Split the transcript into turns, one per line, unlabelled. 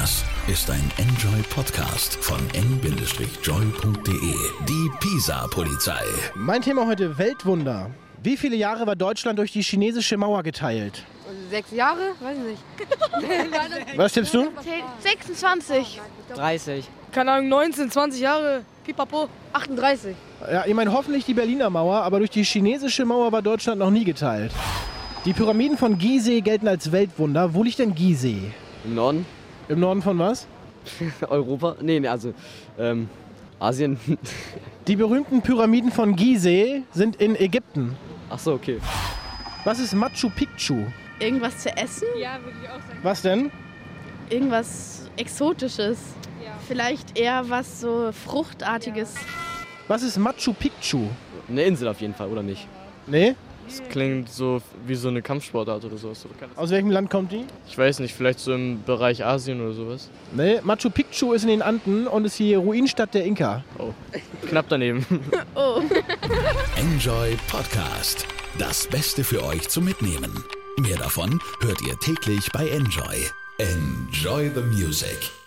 Das ist ein Enjoy Podcast von n-joy.de. Die Pisa-Polizei.
Mein Thema heute: Weltwunder. Wie viele Jahre war Deutschland durch die chinesische Mauer geteilt?
6 Jahre? Weiß ich nicht.
Was tippst du?
26.
30.
Keine Ahnung, 19, 20 Jahre. Pipapo. 38.
Ja, ich meine hoffentlich die Berliner Mauer, aber durch die chinesische Mauer war Deutschland noch nie geteilt. Die Pyramiden von Gizeh gelten als Weltwunder. Wo liegt denn Gizeh?
Im Norden?
Im Norden von was?
Europa? Nee, also Asien.
Die berühmten Pyramiden von Gizeh sind in Ägypten.
Ach so, okay.
Was ist Machu Picchu?
Irgendwas zu essen?
Ja, würde ich auch sagen.
Was denn?
Irgendwas Exotisches?
Ja.
Vielleicht eher was so Fruchtartiges.
Was ist Machu Picchu?
Eine Insel auf jeden Fall, oder nicht?
Nee?
Das klingt so wie so eine Kampfsportart oder sowas.
Aus welchem Land kommt die?
Ich weiß nicht, vielleicht so im Bereich Asien oder sowas.
Nee, Machu Picchu ist in den Anden und ist die Ruinenstadt der Inka.
Oh, knapp daneben.
Oh.
Enjoy Podcast. Das Beste für euch zum Mitnehmen. Mehr davon hört ihr täglich bei Enjoy. Enjoy the music.